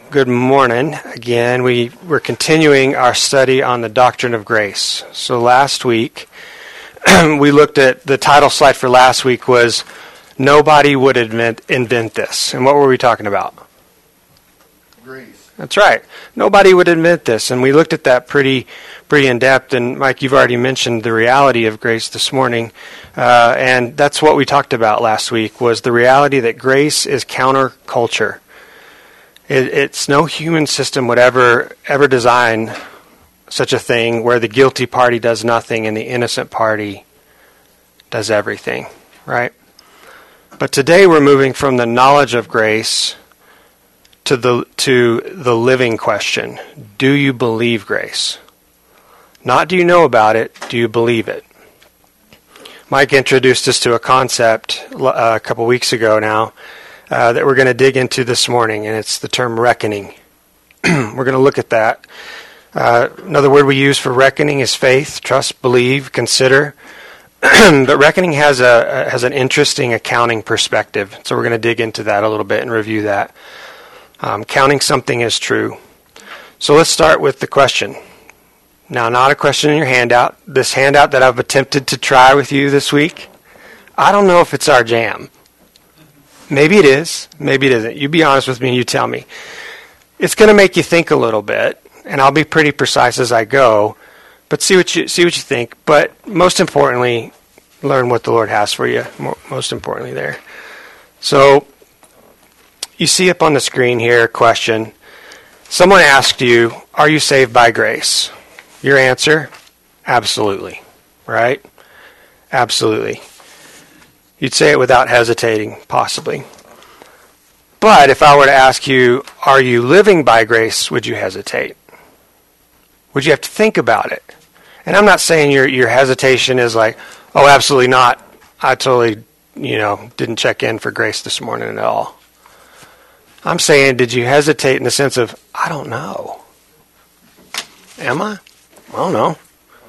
Good morning. Again, we're continuing our study on the doctrine of grace. So last week, we looked at the title slide for last week was Nobody Would Invent This. And what were we talking about? Grace. That's right. Nobody would invent this. And we looked at that pretty in depth. And Mike, you've already mentioned the reality of grace this morning. And that's what we talked about last week, was the reality that grace is counterculture. It's no human system would ever design such a thing where the guilty party does nothing and the innocent party does everything, right? But today we're moving from the knowledge of grace to the living question. Do you believe grace? Not do you know about it, do you believe it? Mike introduced us to a concept a couple weeks ago now that we're going to dig into this morning, and it's the term reckoning. We're going to look at that. Another word we use for reckoning is faith, trust, believe, consider. But reckoning has an interesting accounting perspective, so we're going to dig into that a little bit and review that. Counting something as true. So let's start with the question. Now, not a question in your handout. This handout that I've attempted to try with you this week, I don't know if it's our jam. Maybe it is. Maybe it isn't. You be honest with me and you tell me. It's going to make you think a little bit, and I'll be pretty precise as I go. But see what you think. But most importantly, learn what the Lord has for you. Most importantly, there. So you see up on the screen here a question. Someone asked you, "Are you saved by grace?" Your answer, absolutely. Right? Absolutely. You'd say it without hesitating, possibly. But if I were to ask you, are you living by grace, would you hesitate? Would you have to think about it? And I'm not saying your hesitation is like, oh, absolutely not. I totally, didn't check in for grace this morning at all. I'm saying, did you hesitate in the sense of, I don't know. Am I? I don't know.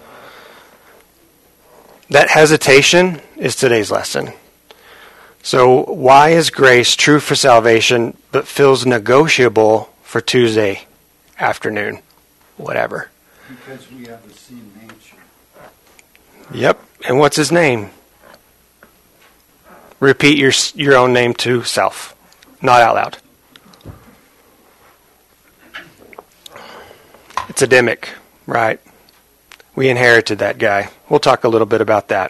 That hesitation is today's lesson. So why is grace true for salvation but feels negotiable for Tuesday afternoon? Whatever. Because we have the sin nature. Yep. And what's his name? Repeat your own name to self. Not out loud. It's Adamic, right? We inherited that guy. We'll talk a little bit about that.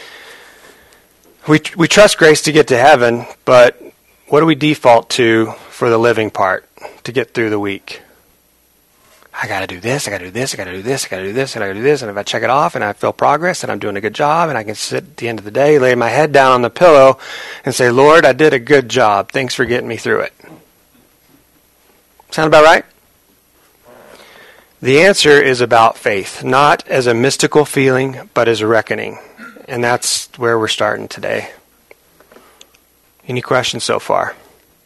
We trust grace to get to heaven, but what do we default to for the living part to get through the week? I got to do this, I got to do this, I got to do this, I got to do this, and I got to do this, and if I check it off and I feel progress and I'm doing a good job and I can sit at the end of the day, lay my head down on the pillow and say, Lord, I did a good job. Thanks for getting me through it. Sound about right? The answer is about faith, not as a mystical feeling, but as a reckoning. And that's where we're starting today. Any questions so far?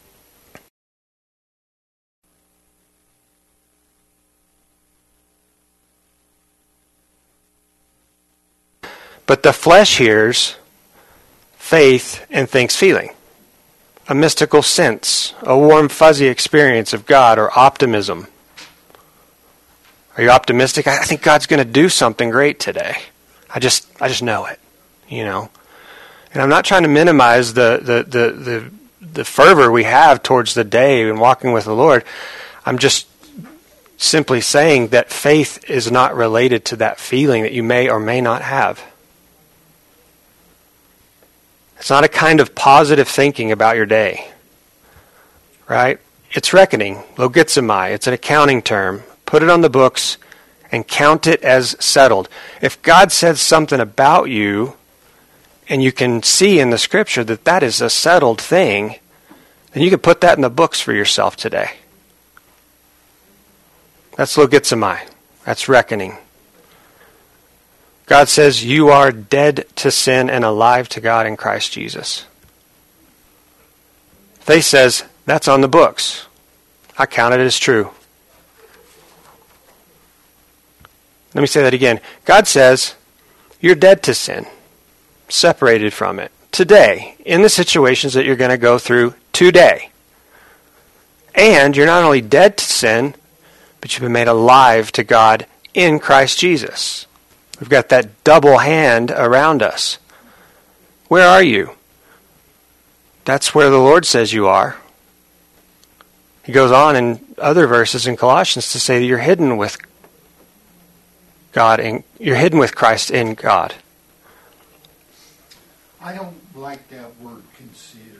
But the flesh hears faith and thinks feeling. A mystical sense, a warm, fuzzy experience of God, or optimism. Are you optimistic? I think God's going to do something great today. I just know it, And I'm not trying to minimize the fervor we have towards the day and walking with the Lord. I'm just simply saying that faith is not related to that feeling that you may or may not have. It's not a kind of positive thinking about your day, right? It's reckoning, logizomai. It's an accounting term. Put it on the books and count it as settled. If God says something about you, and you can see in the Scripture that that is a settled thing, then you can put that in the books for yourself today. That's logizomai. That's reckoning. God says you are dead to sin and alive to God in Christ Jesus. Faith says that's on the books. I count it as true. Let me say that again. God says you're dead to sin, separated from it, today, in the situations that you're going to go through today. And you're not only dead to sin, but you've been made alive to God in Christ Jesus. We've got that double hand around us. Where are you? That's where the Lord says you are. He goes on in other verses in Colossians to say that you're hidden with God, and you're hidden with Christ in God. I don't like that word consider.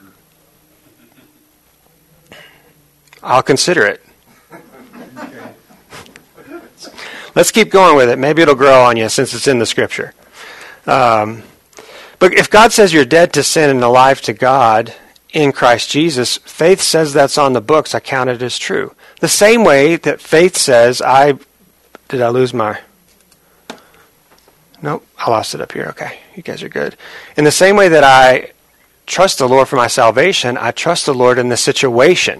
I'll consider it. Okay. Let's keep going with it. Maybe it'll grow on you since it's in the Scripture. But if God says you're dead to sin and alive to God in Christ Jesus, faith says that's on the books. I count it as true. The same way that faith says, did I lose my... Nope, I lost it up here. Okay, you guys are good. In the same way that I trust the Lord for my salvation, I trust the Lord in the situation.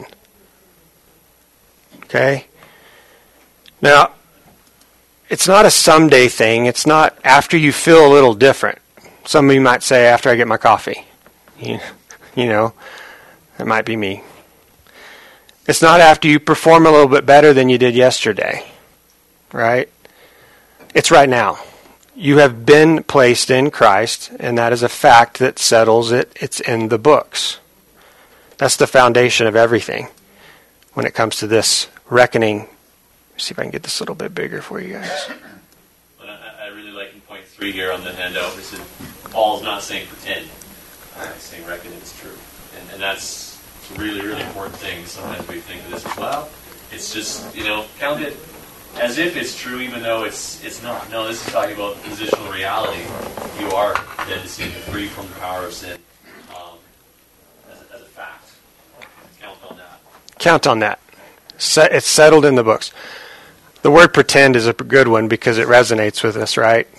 Okay? Now, it's not a someday thing. It's not after you feel a little different. Some of you might say, after I get my coffee. You know, that might be me. It's not after you perform a little bit better than you did yesterday. Right? It's right now. You have been placed in Christ, and that is a fact that settles it. It's in the books. That's the foundation of everything when it comes to this reckoning. Let's see if I can get this a little bit bigger for you guys. I really like in point 3 here on the handout. This is Paul's not saying pretend. He's saying reckon it's true. And that's a really, really important thing. Sometimes we think of this as well. It's just, count it as if it's true, even though it's not. No, this is talking about positional reality. You are dead to sin, free from the power of sin, as a fact. Count on that. Count on that. It's settled in the books. The word pretend is a good one because it resonates with us, right?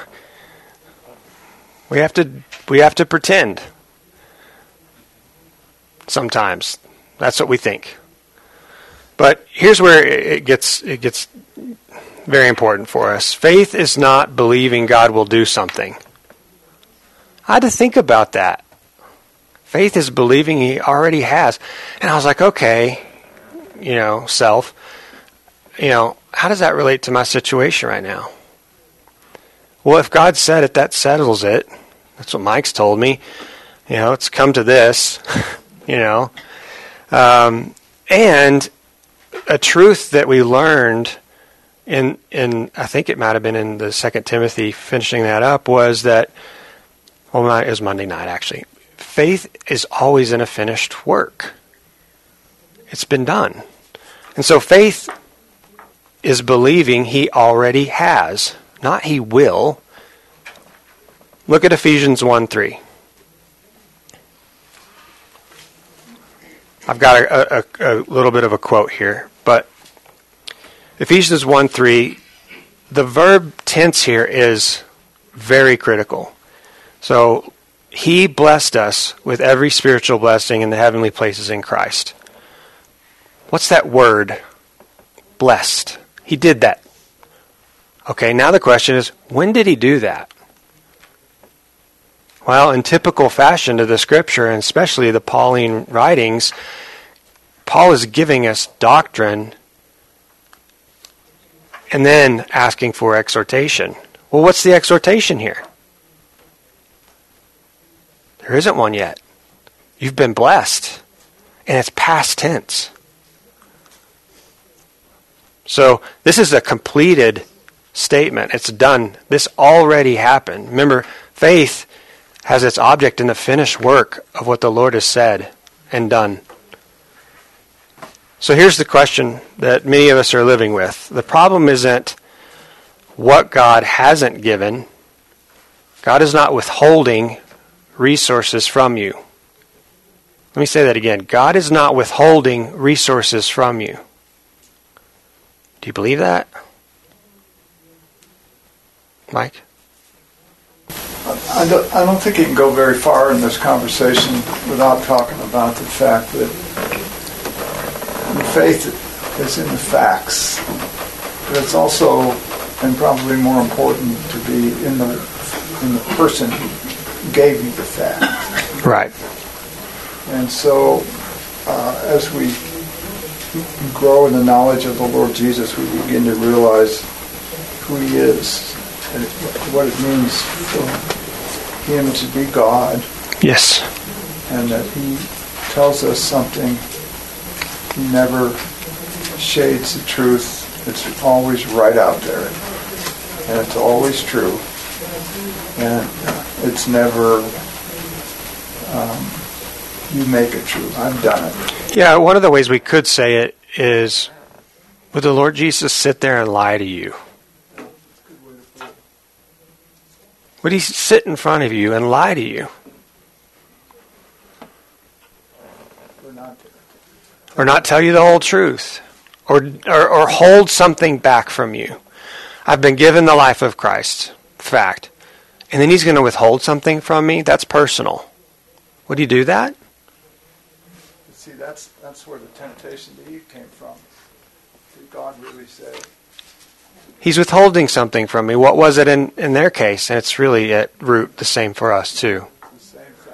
We have to pretend. Sometimes. That's what we think. But here's where it gets very important for us. Faith is not believing God will do something. I had to think about that. Faith is believing He already has. And I was like, okay, self, how does that relate to my situation right now? Well, if God said it, that settles it. That's what Mike's told me. It's come to this, and a truth that we learned in I think it might have been in the 2 Timothy, finishing that up, was that, it was Monday night actually. Faith is always in a finished work. It's been done. And so faith is believing He already has, not He will. Look at Ephesians 1:3. I've got a little bit of a quote here, but Ephesians 1:3, the verb tense here is very critical. So, He blessed us with every spiritual blessing in the heavenly places in Christ. What's that word? Blessed. He did that. Okay, now the question is, when did He do that? Well, in typical fashion to the Scripture, and especially the Pauline writings, Paul is giving us doctrine and then asking for exhortation. Well, what's the exhortation here? There isn't one yet. You've been blessed, and it's past tense. So this is a completed statement. It's done. This already happened. Remember, faith has its object in the finished work of what the Lord has said and done. So here's the question that many of us are living with. The problem isn't what God hasn't given. God is not withholding resources from you. Let me say that again. God is not withholding resources from you. Do you believe that? Mike? I don't think you can go very far in this conversation without talking about the fact that faith is in the facts, but it's also, and probably more important, to be in the person who gave you the fact. Right. And so, as we grow in the knowledge of the Lord Jesus, we begin to realize who he is and what it means for him to be God. Yes. And that he tells us something. He never shades the truth. It's always right out there. And it's always true. And it's never, you make it true. I've done it. Yeah, one of the ways we could say it is, would the Lord Jesus sit there and lie to you? Would he sit in front of you and lie to you? Or not tell you the whole truth? Or hold something back from you? I've been given the life of Christ. Fact. And then he's going to withhold something from me? That's personal. Would he do that? See, that's where the temptation to Eve came from. Did God really say? He's withholding something from me. What was it in their case? And it's really at root the same for us too. The same thing.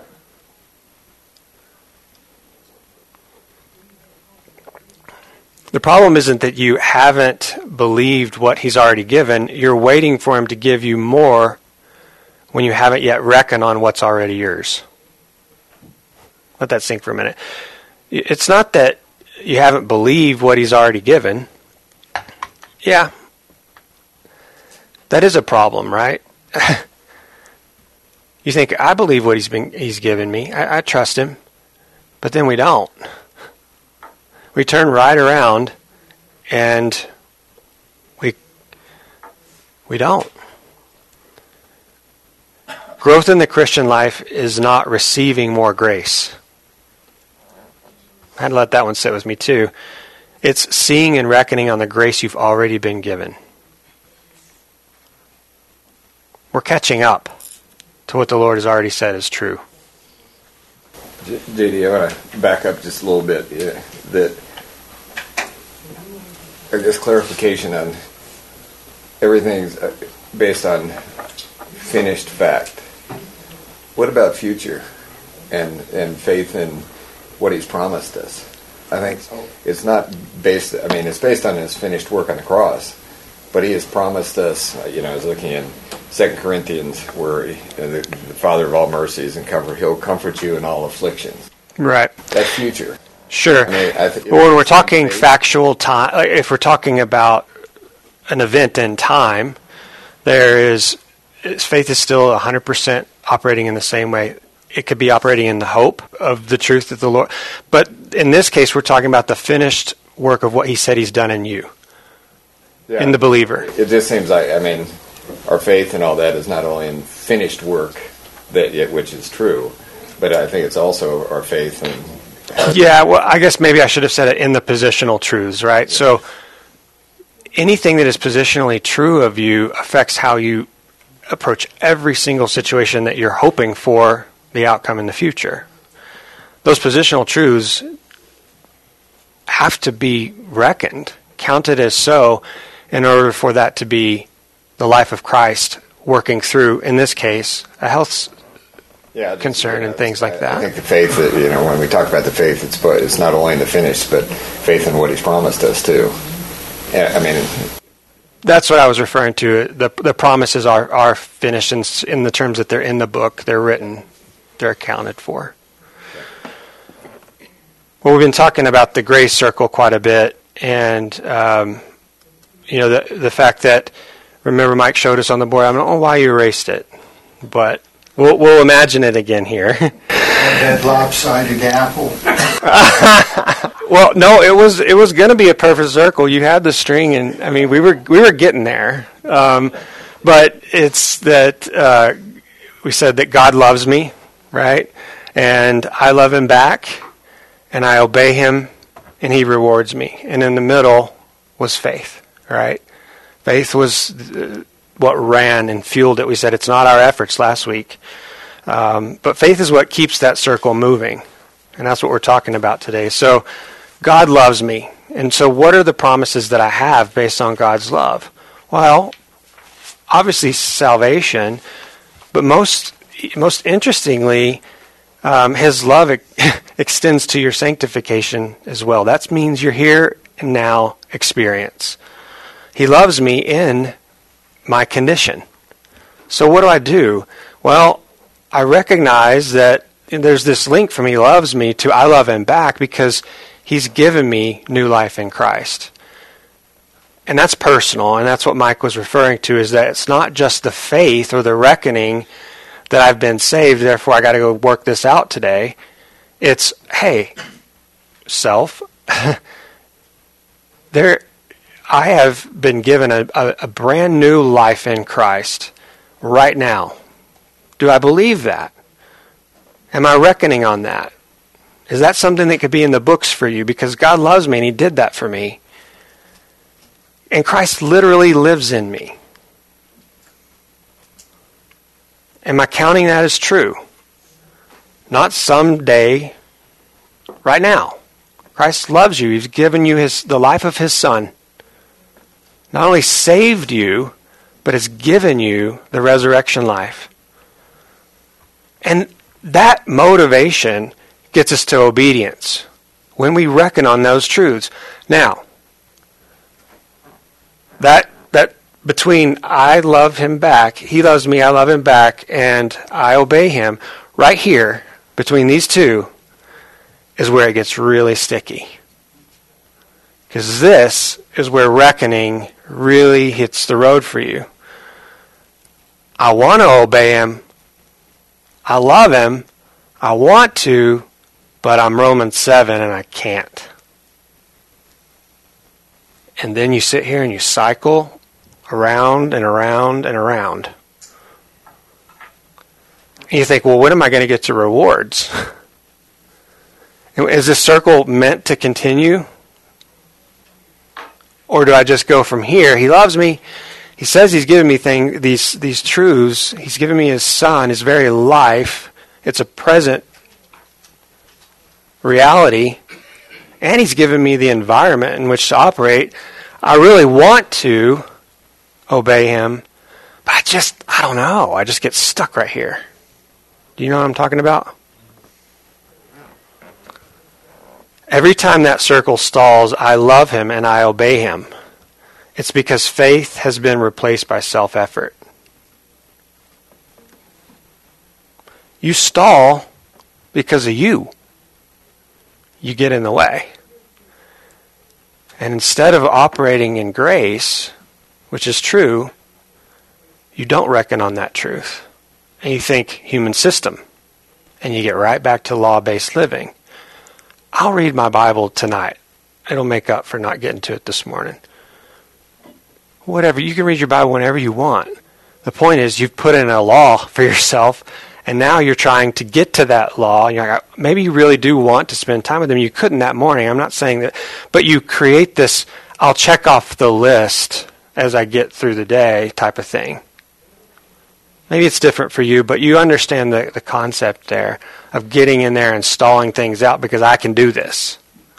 The problem isn't that you haven't believed what he's already given. You're waiting for him to give you more when you haven't yet reckoned on what's already yours. Let that sink for a minute. It's not that you haven't believed what he's already given. Yeah. That is a problem, right? You think, I believe what he's given me. I trust him. But then we don't. We turn right around and we don't. Growth in the Christian life is not receiving more grace. I had to let that one sit with me too. It's seeing and reckoning on the grace you've already been given. We're catching up to what the Lord has already said is true. JD, I want to back up just a little bit. Or just clarification on everything's based on finished fact. What about future and faith in what he's promised us? I think it's not based, it's based on his finished work on the cross, but he has promised us, I was looking in 2 Corinthians where the Father of all mercies and he'll comfort you in all afflictions. Right. That's future. Sure. But when we're talking factual time, if we're talking about an event in time, faith is still 100% operating in the same way. It could be operating in the hope of the truth of the Lord. But in this case, we're talking about the finished work of what he said he's done in you, in the believer. It just seems like, our faith and all that is not only in finished work, which is true, but I think it's also our faith in... Yeah, well, I guess maybe I should have said it in the positional truths, right? Yeah. So anything that is positionally true of you affects how you approach every single situation that you're hoping for the outcome in the future. Those positional truths have to be reckoned, counted as so, in order for that to be the life of Christ working through, in this case, a health concern and things like that. I think the faith that, when we talk about the faith, it's not only in the finished, but faith in what he's promised us too. That's what I was referring to. The promises are finished in the terms that they're in the book. They're written. They're accounted for. Well, we've been talking about the grace circle quite a bit, and the fact that, remember Mike showed us on the board, I don't know why you erased it, but we'll imagine it again here. That lopsided apple. Well, no, it was going to be a perfect circle. You had the string, and we were getting there. But it's that we said that God loves me, right? And I love him back, and I obey him, and he rewards me. And in the middle was faith, right? Faith was what ran and fueled it. We said it's not our efforts last week. But faith is what keeps that circle moving. And that's what we're talking about today. So God loves me. And so what are the promises that I have based on God's love? Well, obviously salvation, but most interestingly, His love extends to your sanctification as well. That means you're here and now experience. He loves me in my condition. So what do? Well, I recognize that there's this link from he loves me to I love him back because he's given me new life in Christ. And that's personal, and that's what Mike was referring to, is that it's not just the faith or the reckoning that I've been saved, therefore I got to go work this out today. It's, hey, self, I have been given a brand new life in Christ right now. Do I believe that? Am I reckoning on that? Is that something that could be in the books for you? Because God loves me and he did that for me. And Christ literally lives in me. Am I counting that as true? Not someday, right now. Christ loves you. He's given you the life of his Son. Not only saved you, but has given you the resurrection life. And that motivation gets us to obedience when we reckon on those truths. Now, that between I love him back, he loves me, I love him back, and I obey him, right here, between these two, is where it gets really sticky. Because this is where reckoning really hits the road for you. I want to obey him. I love him. I want to, but I'm Romans 7 and I can't. And then you sit here and you cycle around and around and around. And you think, well, when am I going to get to rewards? Is this circle meant to continue? Or do I just go from here? He loves me. He says he's given me these truths. He's given me his Son, his very life. It's a present reality. And he's given me the environment in which to operate. I really want to obey him, but I don't know. I just get stuck right here. Do you know what I'm talking about? Every time that circle stalls, I love him and I obey him. It's because faith has been replaced by self-effort. You stall because of you. You get in the way. And instead of operating in grace, which is true, you don't reckon on that truth. And you think human system. And you get right back to law-based living. I'll read my Bible tonight. It'll make up for not getting to it this morning. Whatever. You can read your Bible whenever you want. The point is you've put in a law for yourself, and now you're trying to get to that law. You're like, maybe you really do want to spend time with him. You couldn't that morning. I'm not saying that. But you create this, I'll check off the list as I get through the day type of thing. Maybe it's different for you, but you understand the concept there of getting in there and stalling things out because I can do this.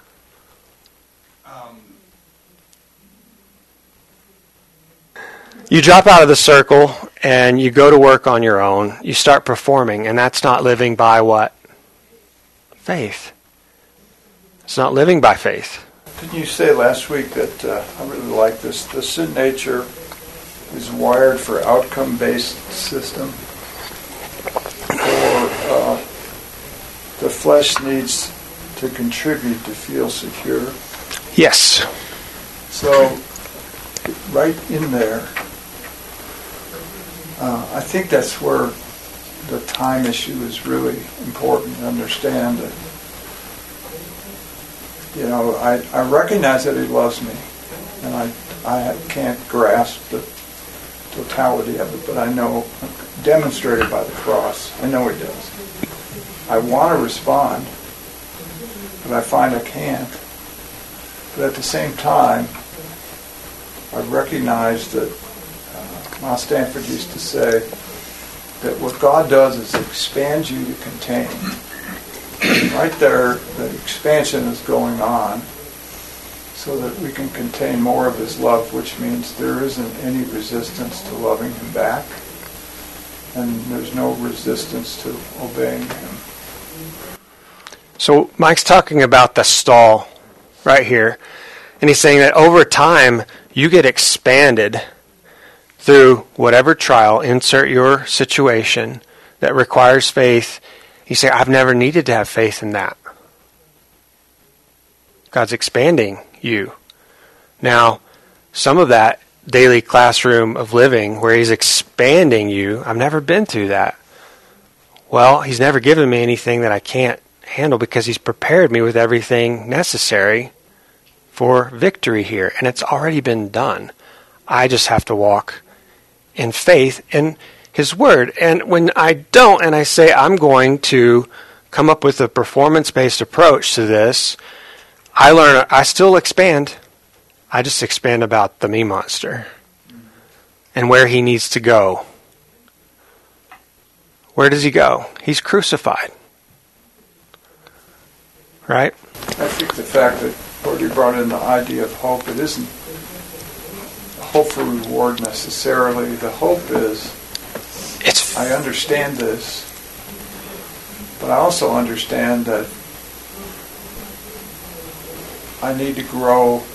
You drop out of the circle and you go to work on your own. You start performing, and that's not living by what? Faith. It's not living by faith. Didn't you say last week that I really like this? The sin nature is wired for outcome-based system, or the flesh needs to contribute to feel secure. Yes. So, right in there, I think that's where the time issue is really important to understand. That, you know, I recognize that he loves me, and I can't grasp the totality of it, but I know, demonstrated by the cross, I know he does. I want to respond, but I find I can't. But at the same time, I recognize that Miles Stanford used to say that what God does is expand you to contain. Right there, the expansion is going on so that we can contain more of his love, which means there isn't any resistance to loving him back, and there's no resistance to obeying him. So Mike's talking about the stall right here. And he's saying that over time, you get expanded through whatever trial, insert your situation, that requires faith. You say, I've never needed to have faith in that. God's expanding you. Now, some of that daily classroom of living where he's expanding you, I've never been through that. Well, he's never given me anything that I can't handle because he's prepared me with everything necessary for victory here. And it's already been done. I just have to walk in faith in his word. And when I don't, and I say I'm going to come up with a performance-based approach to this, I still expand. I just expand about the me monster and where he needs to go. Where does he go? He's crucified. Right? I think the fact that Cody brought in the idea of hope, it isn't hope for reward necessarily. The hope is, I understand this, but I also understand that I need to grow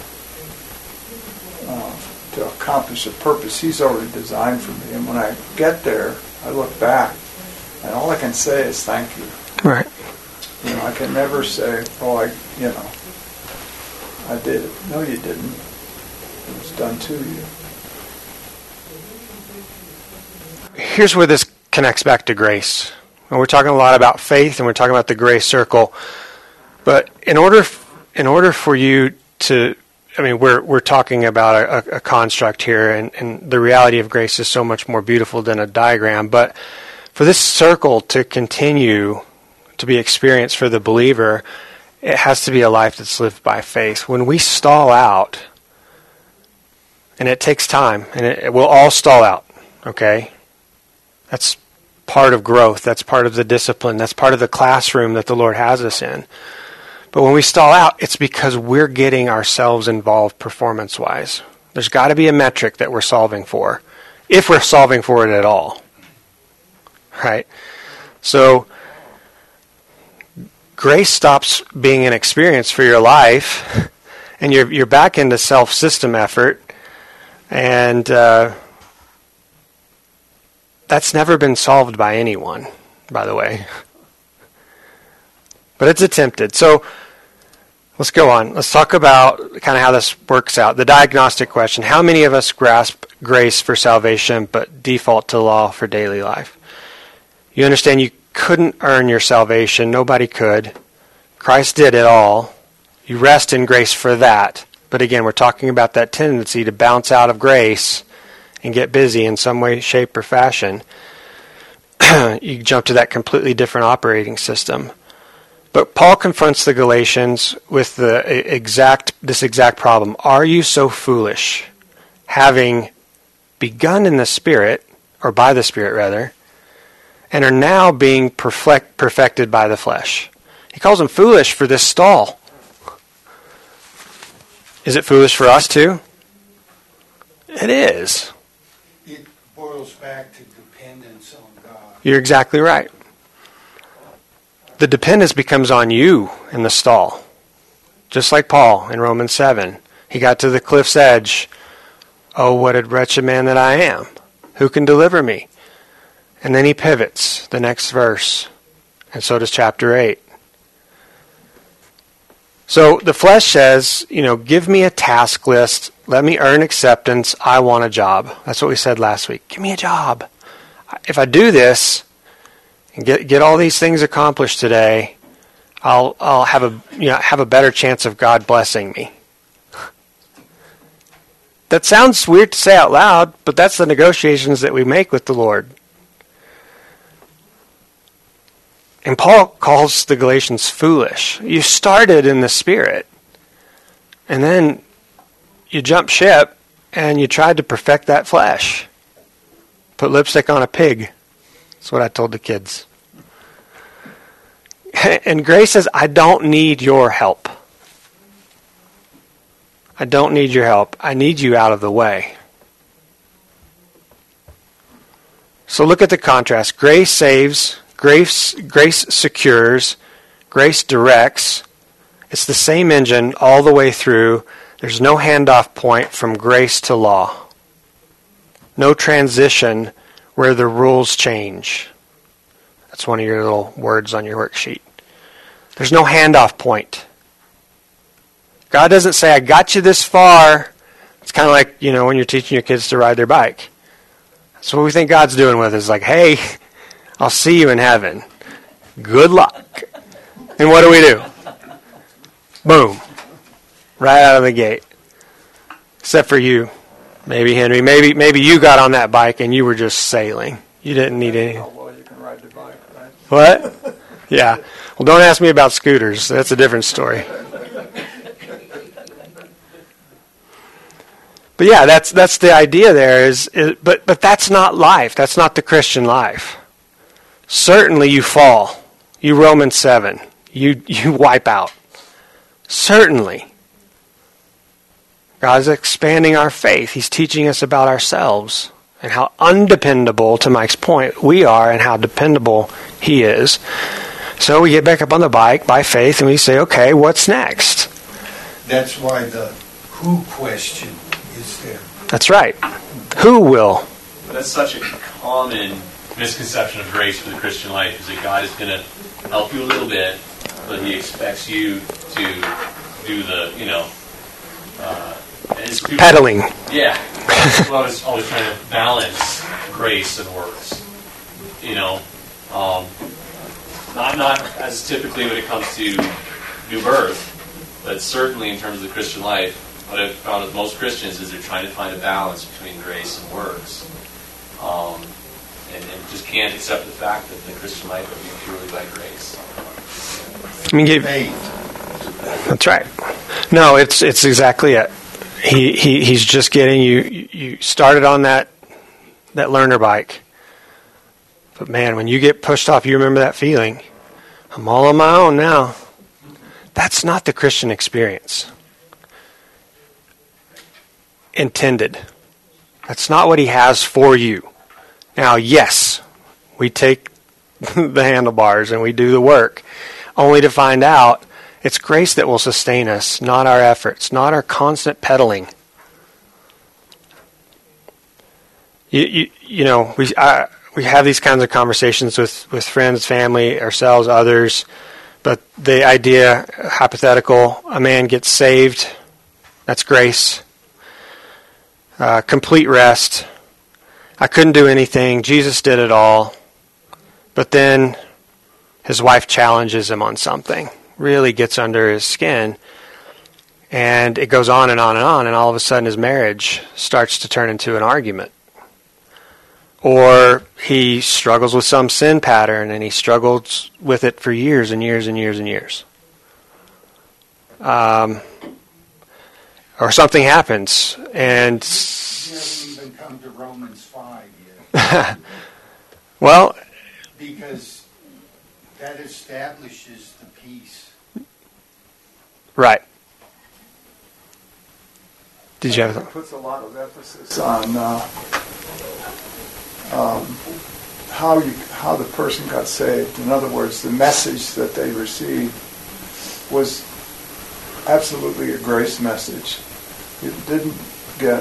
to accomplish a purpose He's already designed for me. And when I get there, I look back, and all I can say is thank you. Right. You know, I can never say, I did it. No, you didn't. It was done to you. Here's where this connects back to grace. And we're talking a lot about faith, and we're talking about the grace circle. But in order for you to, we're talking about a construct here, and the reality of grace is so much more beautiful than a diagram. But for this circle to continue to be experienced for the believer, it has to be a life that's lived by faith. When we stall out, and it takes time, and we'll all stall out, okay? That's part of growth. That's part of the discipline. That's part of the classroom that the Lord has us in. But when we stall out, it's because we're getting ourselves involved performance-wise. There's got to be a metric that we're solving for, if we're solving for it at all. Right? So grace stops being an experience for your life, and you're back into self-system effort, and that's never been solved by anyone, by the way. But it's attempted. So let's go on. Let's talk about kind of how this works out. The diagnostic question: how many of us grasp grace for salvation but default to law for daily life? You understand you couldn't earn your salvation. Nobody could. Christ did it all. You rest in grace for that. But again, we're talking about that tendency to bounce out of grace and get busy in some way, shape, or fashion. You jump to that completely different operating system. But Paul confronts the Galatians with this exact problem. Are you so foolish, having begun in the Spirit, or by the Spirit rather, and are now being perfected by the flesh? He calls them foolish for this stall. Is it foolish for us too? It is. It boils back to dependence on God. You're exactly right. The dependence becomes on you in the stall. Just like Paul in Romans 7. He got to the cliff's edge. Oh, what a wretched man that I am. Who can deliver me? And then he pivots, the next verse. And so does chapter 8. So the flesh says, give me a task list. Let me earn acceptance. I want a job. That's what we said last week. Give me a job. If I do this and get all these things accomplished today, I'll have a better chance of God blessing me. That sounds weird to say out loud, but that's the negotiations that we make with the Lord. And Paul calls the Galatians foolish. You started in the Spirit, and then you jumped ship, and you tried to perfect that flesh. Put lipstick on a pig. That's what I told the kids. And grace says, I don't need your help. I don't need your help. I need you out of the way. So look at the contrast. Grace saves, Grace secures, grace directs. It's the same engine all the way through. There's no handoff point from grace to law. No transition where the rules change. That's one of your little words on your worksheet. There's no handoff point. God doesn't say, I got you this far. It's kind of like, when you're teaching your kids to ride their bike. That's what we think God's doing with us. Like, hey, I'll see you in heaven. Good luck. And what do? Boom. Right out of the gate. Except for you. Maybe Henry. Maybe you got on that bike and you were just sailing. You didn't need any. How well you can ride the bike, right? What? Yeah. Well, don't ask me about scooters. That's a different story. But yeah, that's the idea there. But that's not life. That's not the Christian life. Certainly you fall. You Romans 7. You wipe out. Certainly. God's expanding our faith. He's teaching us about ourselves and how undependable, to Mike's point, we are and how dependable He is. So we get back up on the bike by faith and we say, okay, what's next? That's why the who question is there. That's right. Who will? But that's such a common misconception of grace for the Christian life, is that God is going to help you a little bit, but He expects you to do the, Pedaling. Yeah. Well, I was always trying to balance grace and works. Not as typically when it comes to new birth, but certainly in terms of the Christian life, what I've found with most Christians is they're trying to find a balance between grace and works. And just can't accept the fact that the Christian life would be purely by grace. Faith. That's right. No, it's exactly it. He's just getting you started on that learner bike. But man, when you get pushed off, you remember that feeling. I'm all on my own now. That's not the Christian experience. Intended. That's not what He has for you. Now, yes, we take the handlebars and we do the work, only to find out it's grace that will sustain us, not our efforts, not our constant pedaling. We have these kinds of conversations with friends, family, ourselves, others, but the idea, hypothetical, a man gets saved, that's grace. Complete rest. I couldn't do anything. Jesus did it all. But then his wife challenges him on something, really gets under his skin, and it goes on and on and on, and all of a sudden his marriage starts to turn into an argument. Or he struggles with some sin pattern, and he struggles with it for years and years and years and years. Or something happens, and He hasn't even come to Romans 5 yet. well, Because that establishes the peace. right. Did you have It puts a lot of emphasis on how the person got saved. In other words, the message that they received was absolutely a grace message. It didn't get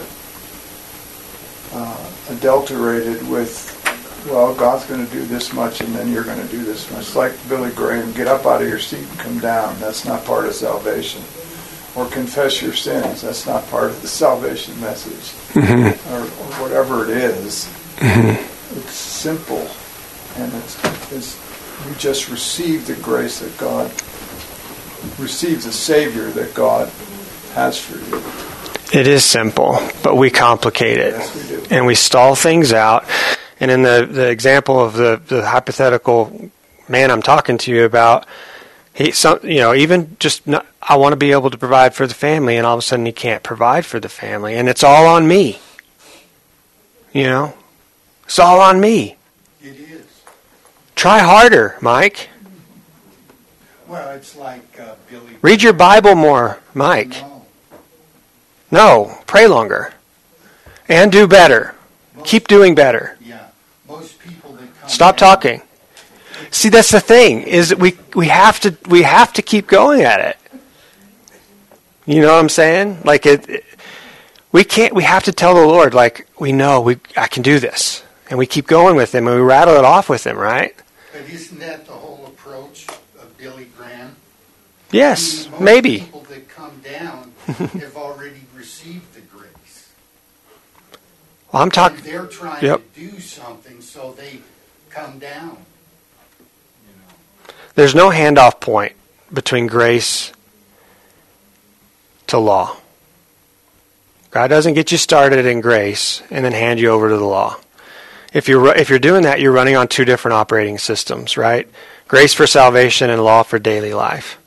adulterated with, well, God's going to do this much and then you're going to do this much. Like Billy Graham, get up out of your seat and come down. That's not part of salvation. Or confess your sins. That's not part of the salvation message. Mm-hmm. Or whatever it is. Mm-hmm. It's simple. And it's you just receive the grace that God, receive the Savior that God has for you. It is simple, but we complicate it. Yes, we do. And we stall things out. And in the example of the hypothetical man I'm talking to you about, even just I want to be able to provide for the family, and all of a sudden he can't provide for the family, and it's all on me. It's all on me. It is. Try harder, Mike. Well, it's like Billy. Read your Bible more, Mike. No, pray longer. And do better. Keep doing better. Yeah. Most people that come Stop in, talking. See, that's the thing, is that we have to keep going at it. You know what I'm saying? Like we have to tell the Lord, like, I can do this. And we keep going with him and we rattle it off with him, right? But isn't that the whole approach of Billy Graham? Yes, Most maybe. people that come down have already received the grace. Well, I'm talking. They're trying Yep. to do something, so they come down. There's no handoff point between grace to law. God doesn't get you started in grace and then hand you over to the law. If you're doing that, you're running on two different operating systems, right? Grace for salvation and law for daily life.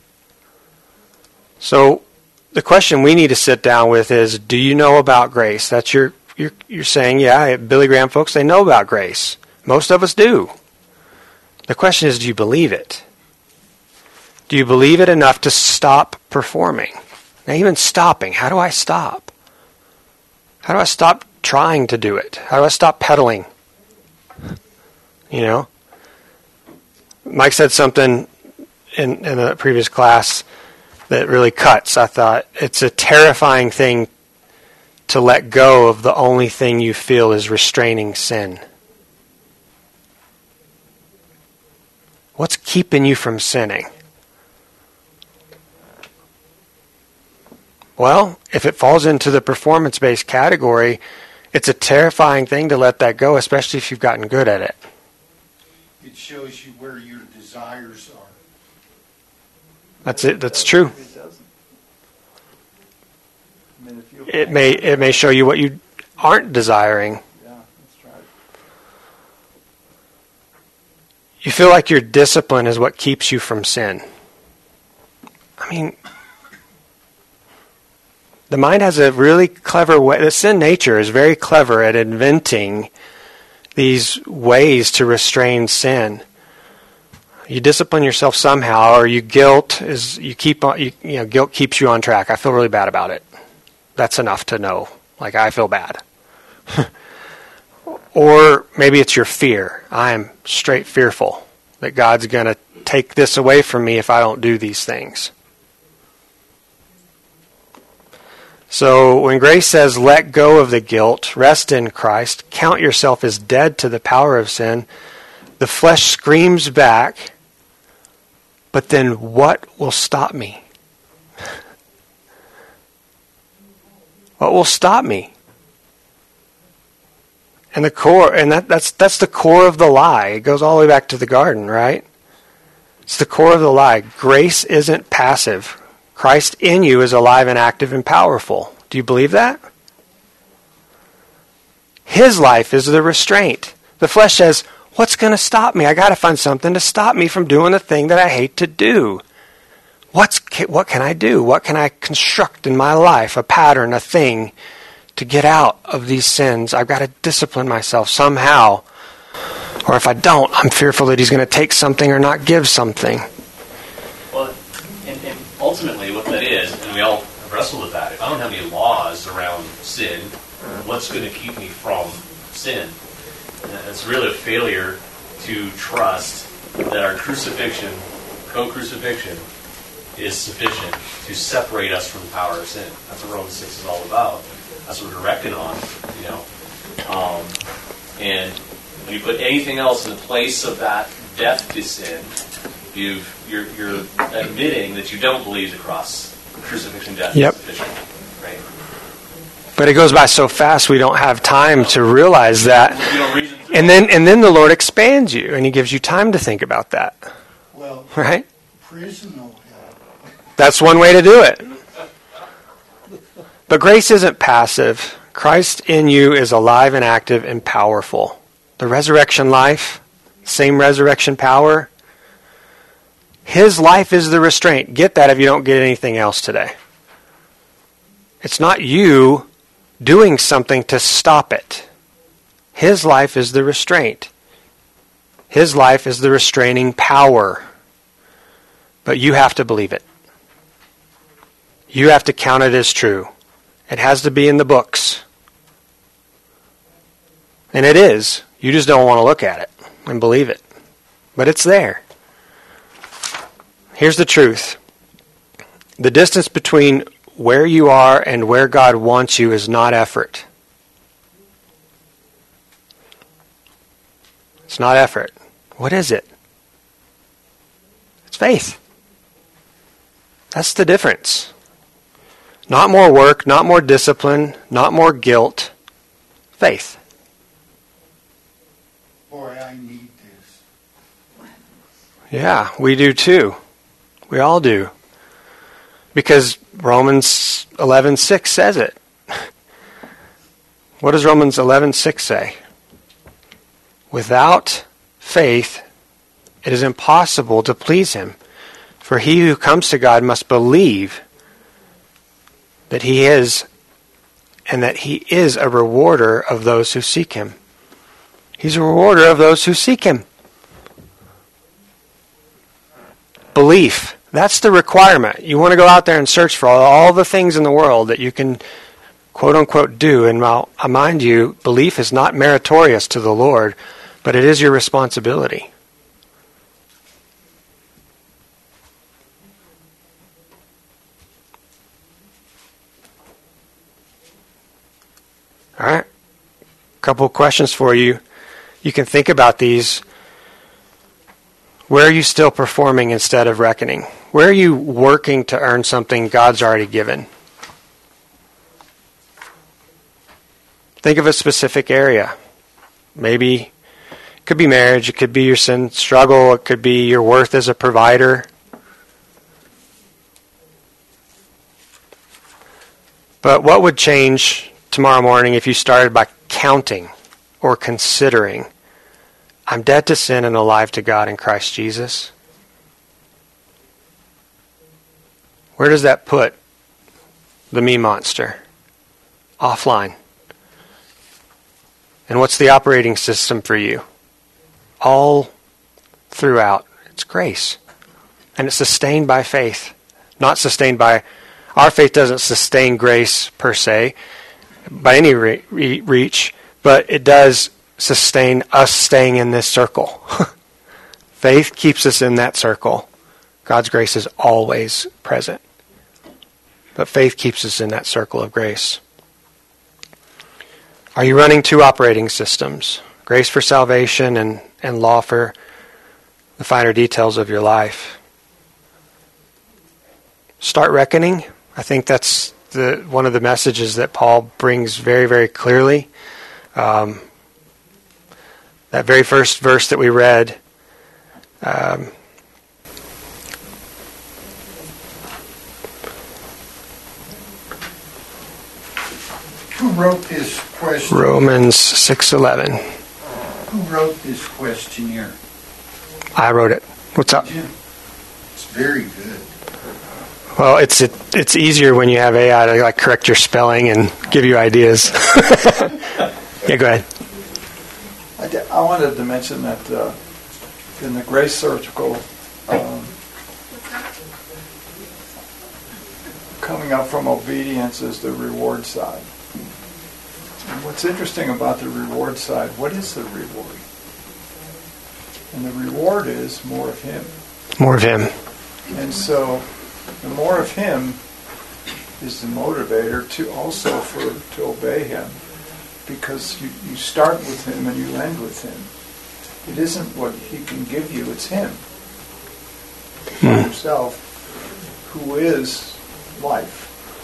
So the question we need to sit down with is, do you know about grace? That's you're saying, yeah, Billy Graham folks, they know about grace. Most of us do. The question is, do you believe it? Do you believe it enough to stop performing? Now, even stopping, how do I stop? How do I stop trying to do it? How do I stop pedaling? You know? Mike said something in a previous class that really cuts. I thought, it's a terrifying thing to let go of the only thing you feel is restraining sin. What's keeping you from sinning? Well, if it falls into the performance-based category, it's a terrifying thing to let that go, especially if you've gotten good at it. It shows you where your desires are. That's it. That's true. It doesn't. I mean, if you It may show you what you aren't desiring. Yeah, that's right. You feel like your discipline is what keeps you from sin. I mean, the mind has a really clever way. The sin nature is very clever at inventing these ways to restrain sin. You discipline yourself somehow, or guilt keeps you on track. I feel really bad about it. That's enough to know. Like, I feel bad. Or maybe it's your fear. I am straight fearful that God's going to take this away from me if I don't do these things. So when grace says, let go of the guilt, rest in Christ, count yourself as dead to the power of sin, the flesh screams back, but then what will stop me? What will stop me? And the core, and that's the core of the lie. It goes all the way back to the garden, right? It's the core of the lie. Grace isn't passive. Christ in you is alive and active and powerful. Do you believe that? His life is the restraint. The flesh says, what's going to stop me? I got to find something to stop me from doing the thing that I hate to do. What can I do? What can I construct in my life? A pattern, a thing to get out of these sins. I've got to discipline myself somehow. Or if I don't, I'm fearful that he's going to take something or not give something. Well, and ultimately what that is, and we all wrestle with that, if I don't have any laws around sin, what's going to keep me from sin? And it's really a failure to trust that our crucifixion, co-crucifixion, is sufficient to separate us from the power of sin. That's what Romans 6 is all about. That's what we're reckoning on, you know. And when you put anything else in the place of that death to sin, you're admitting that you don't believe the cross, crucifixion, death Yep. is sufficient, right? But it goes by so fast we don't have time to realize that. You don't reason through And then the Lord expands you and he gives you time to think about that. Well, Right? prison will help. That's one way to do it. But grace isn't passive. Christ in you is alive and active and powerful. The resurrection life, same resurrection power. His life is the restraint. Get that if you don't get anything else today. It's not you doing something to stop it. His life is the restraint. His life is the restraining power. But you have to believe it. You have to count it as true. It has to be in the books. And it is. You just don't want to look at it and believe it. but it's there. Here's the truth. The distance between where you are and where God wants you is not effort. It's not effort. What is it? It's faith. That's the difference. Not more work, not more discipline, not more guilt. Faith. Boy, I need this. Yeah, we do too. We all do. Because Romans 11:6 says it. What does Romans 11:6 say? Without faith, it is impossible to please him. For he who comes to God must believe that he is, and that he is a rewarder of those who seek him. He's a rewarder of those who seek him. Belief. That's the requirement. You want to go out there and search for all the things in the world that you can, quote unquote, do. And I'll mind you, belief is not meritorious to the Lord, but it is your responsibility. All right. A couple of questions for you. You can think about these. Where are you still performing instead of reckoning? Where are you working to earn something God's already given? Think of a specific area. Maybe it could be marriage, it could be your sin struggle, it could be your worth as a provider. But what would change tomorrow morning if you started by counting or considering, I'm dead to sin and alive to God in Christ Jesus? Where does that put the me monster? Offline. And what's the operating system for you? All throughout, it's grace. And it's sustained by faith. Not sustained by, our faith doesn't sustain grace per se, by any reach, but it does sustain us staying in this circle. Faith keeps us in that circle. God's grace is always present. But faith keeps us in that circle of grace. Are you running two operating systems? Grace for salvation and law for the finer details of your life. Start reckoning. I think that's one of the messages that Paul brings very, very clearly. That very first verse that we read, Who wrote this question? Romans 6:11. Who wrote this questionnaire? I wrote it. What's up? Did you? It's very good. Well, it's easier when you have AI to correct your spelling and give you ideas. Yeah, go ahead. I wanted to mention that in the Grace Circle, coming up from obedience is the reward side. And what's interesting about the reward side, what is the reward? And the reward is more of Him. More of Him. And so the more of Him is the motivator to obey Him. Because you start with Him and you end with Him. It isn't what He can give you, it's Him. Himself, who is life.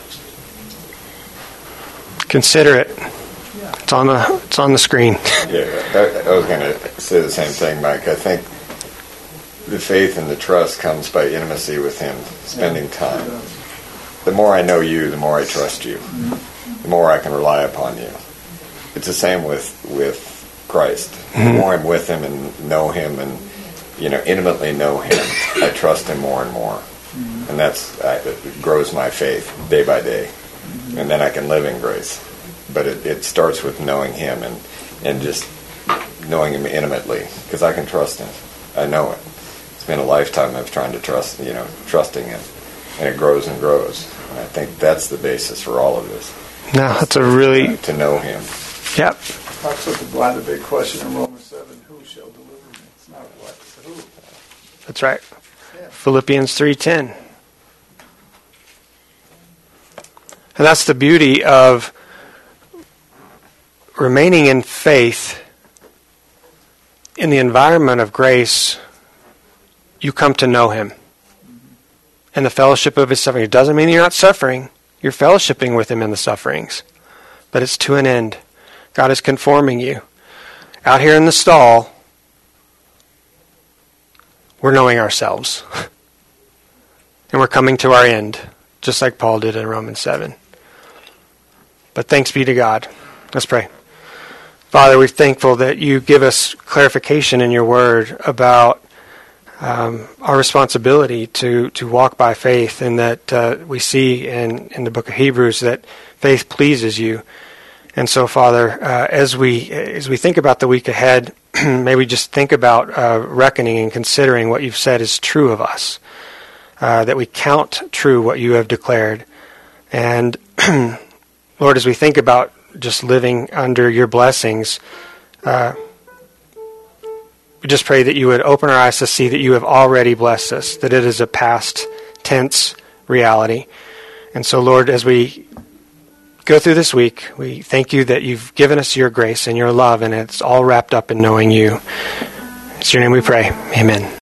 Consider it. Yeah. It's on the screen. Yeah, I was going to say the same thing, Mike. I think the faith and the trust comes by intimacy with Him, spending time. The more I know you, the more I trust you. The more I can rely upon you. It's the same with Christ. The more I'm with Him and know Him and intimately know Him, I trust Him more and more. And it grows my faith day by day. And then I can live in grace. But it starts with knowing Him and just knowing Him intimately, because I can trust Him. I know it. It's been a lifetime of trying to trusting Him, and it grows and grows. And I think that's the basis for all of this. No, that's a really to know Him. Yep. That's what the big question in Romans 7: Who shall deliver me? It's not what, it's who. That's right. Philippians 3:10. And that's the beauty of remaining in faith in the environment of grace. You come to know Him and the fellowship of His suffering. It doesn't mean you're not suffering. You're fellowshipping with Him in the sufferings. But it's to an end. God is conforming you. Out here in the stall, we're knowing ourselves. And we're coming to our end, just like Paul did in Romans 7. But thanks be to God. Let's pray. Father, we're thankful that you give us clarification in your word about our responsibility to walk by faith, and that we see in the book of Hebrews that faith pleases you. And so, Father, as we think about the week ahead, may we just think about reckoning and considering what you've said is true of us, that we count true what you have declared. And Lord, as we think about just living under your blessings, we just pray that you would open our eyes to see that you have already blessed us, that it is a past tense reality. And so, Lord, as we go through this week, we thank you that you've given us your grace and your love, and it's all wrapped up in knowing you. It's your name we pray. Amen.